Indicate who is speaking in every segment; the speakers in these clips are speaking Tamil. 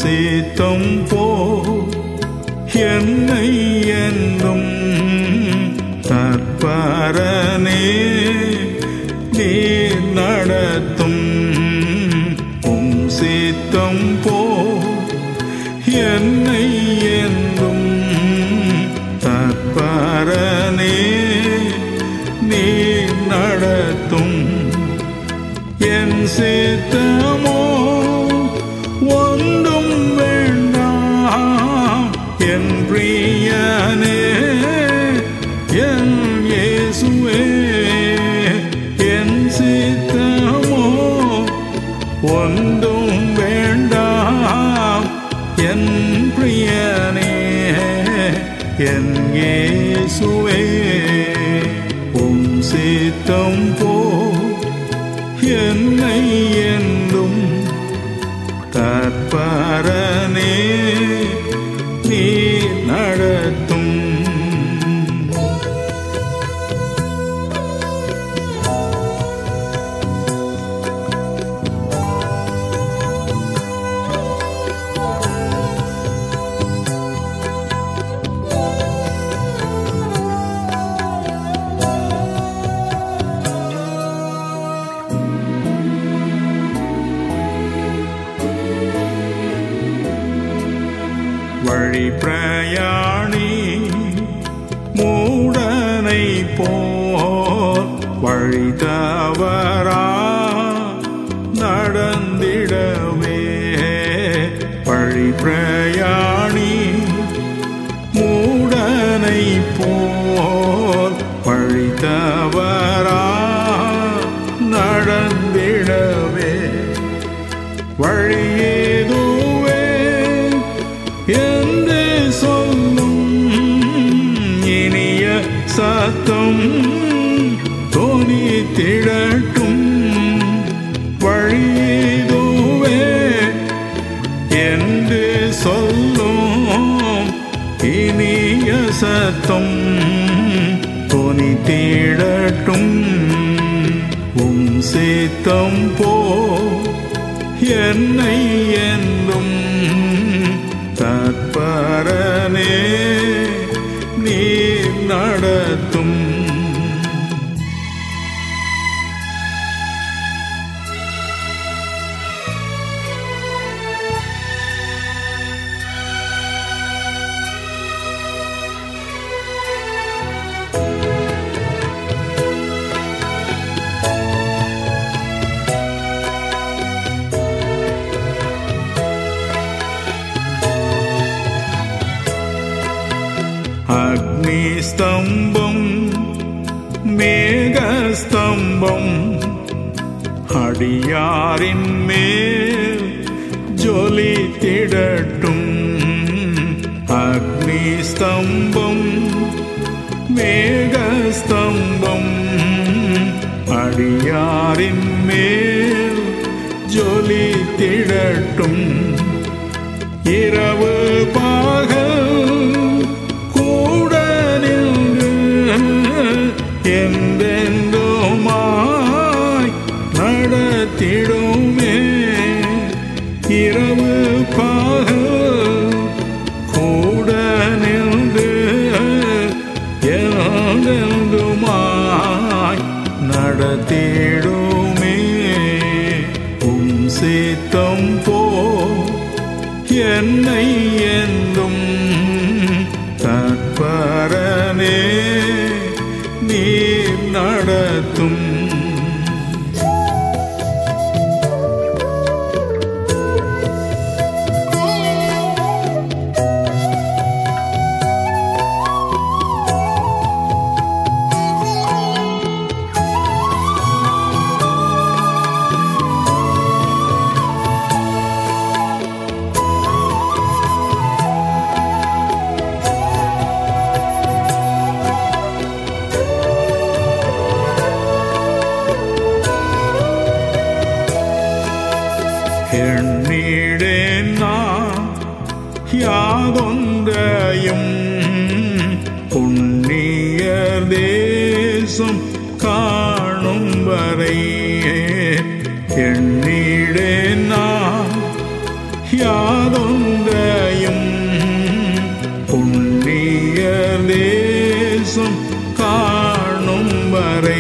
Speaker 1: சித்தம் போ என்னை என்றும் தற்பரனே நீர் நடத்தும். சித்தம் போ என்னை என்றும் தற்பரனே நீர் நடத்தும். என் சித்தமோ ஒன்றும் வேண்டாம் என் பிரியனே என் இயேசுவே. என் சித்தமோ ஒன்றும் வேண்டாம் என் பிரியனே என் இயேசுவே. உம் சித்தம் போ என்னை என்றும் தற்பரனே நீ நடத்தும். வழி பிரயாணி மூடனை போல் வழி தவறா நடந்திடவே. வழி பிரயாணி மூடனை போல் வழி தவறா நடந்திடவே. வழியேதுவே என்று சொல்லும் இனிய சத்தம் தொனித்திடட்டும். வழியேதுவே என்று சொல்லும் இனிய சத்தம் தொனித்திடட்டும். உம் சித்தம் போ என்னை என்றும் தற்பரனே நீர் நடத்தும். அக்னிஸ்தம்பம் மேகஸ்தம்பம் அடியாரின் மேல் ஜொலித்திடட்டும். அக்னிஸ்தம்பம் மேகஸ்தம்பம் அடியாரின் மேல் ஜொலித்திடட்டும். இரவு பகல் என்றென்றுமாய் நடத்திடுமே. இரவு பகல் கூட நின்று என்றென்றுமாய் நடத்திடுமே. உம் சித்தம் போ என்னை என்றும் தற்பரனே நீர் நடத்தும். எண்ணிடேன் நான் யாதொன்றையும் புண்ணியர் தேசம் காணும் வரை. எண்ணிடேன் நான் யாதொன்றையும் தேசம் காணும் வரை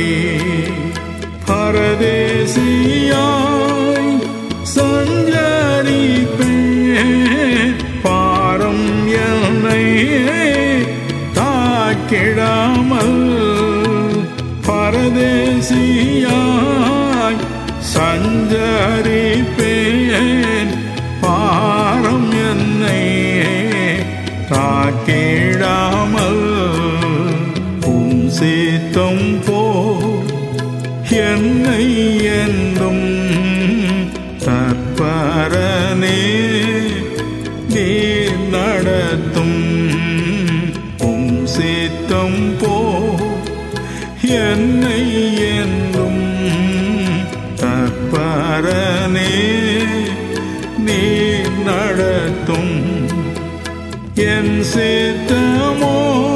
Speaker 1: பரதேசியாய் சஞ்சரிப்பேன். பாரம் என்னை தாக்கிடாமல் பரதேசியாய் சஞ்சரிப்பேன். பாரம் என்னை தாக்கிடாமல் உம் சித்தம் போ என்னை என்றும் தற்பரனே நீர் நடத்தும். உம் சித்தம் போ என்னை என்றும் தற்பரனே நீர் நடத்தும். என் சித்தமோ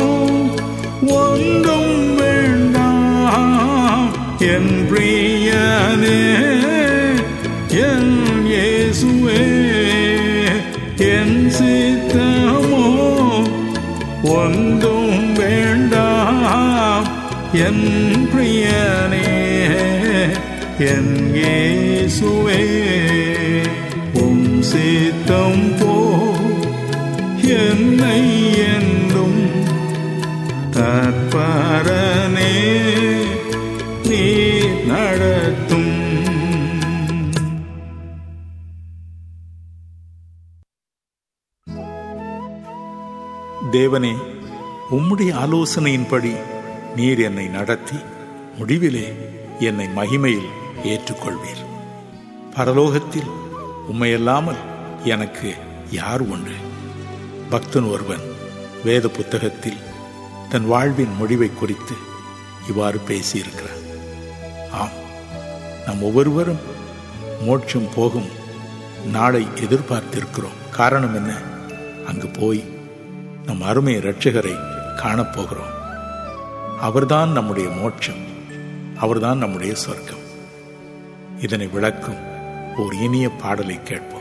Speaker 1: ஒன்றும் வேண்டாம் என் பிரியனே என் இயேசுவே. என் சித்தமோ ஒன்றும் வேண்டாம் என் பிரியனே என் இயேசுவே. உம் சித்தம் போ என்னை என்றும் தற்பரனே நீ நடத்தும்.
Speaker 2: தேவனே, உம்முடைய ஆலோசனையின்படி நீர் என்னை நடத்தி முடிவிலே என்னை மகிமையில் ஏற்றுக்கொள்வீர். பரலோகத்தில் உம்மையல்லாமல் எனக்கு யார் உண்டு? பக்தன் ஒருவன் வேத புத்தகத்தில் தன் வாழ்வின் முடிவை குறித்து இவ்வாறு பேசியிருக்கிறார். ஆம், நம் ஒவ்வொருவரும் மோட்சம் போகும் நாளை எதிர்பார்த்திருக்கிறோம். காரணம் என்ன? அங்கு போய் நம் அருமை இரட்சகரை காணப்போகிறோம். அவர்தான் நம்முடைய மோட்சம், அவர்தான் நம்முடைய சொர்க்கம். இதனை விளக்கும் ஓர் இனிய பாடலை கேட்போம்.